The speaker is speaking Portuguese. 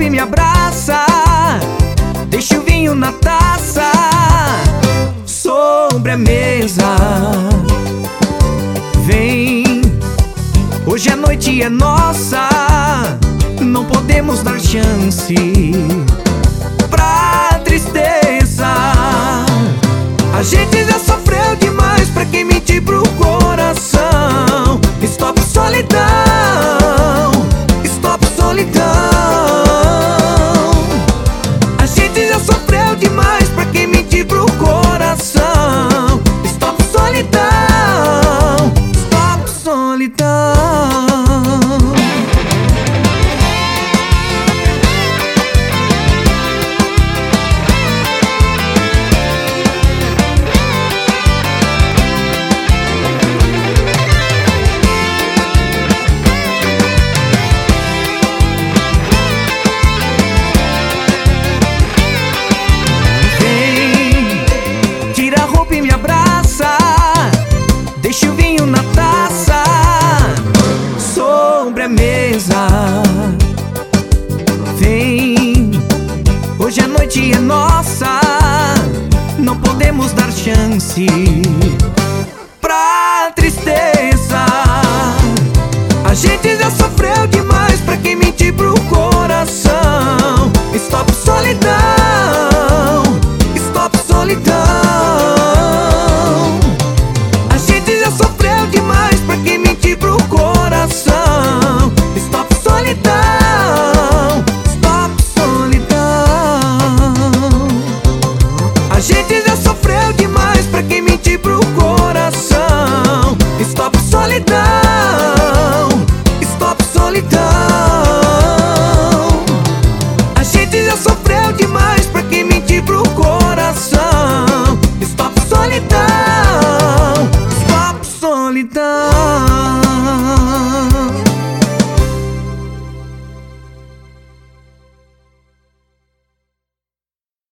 e me abraça, deixa o vinho na taça, sobre a mesa. Vem, hoje a noite é nossa, não podemos dar chance pra tristeza. A gente já sofreu demais, pra quem mentir pro coração. Stop solidão, stop solidão. A gente já sofreu demais, pra quem mentir pro coração. Stop solidão, stop solidão. E me abraça, deixa o vinho na taça, sobre a mesa. Vem, hoje a noite é nossa, não podemos dar chance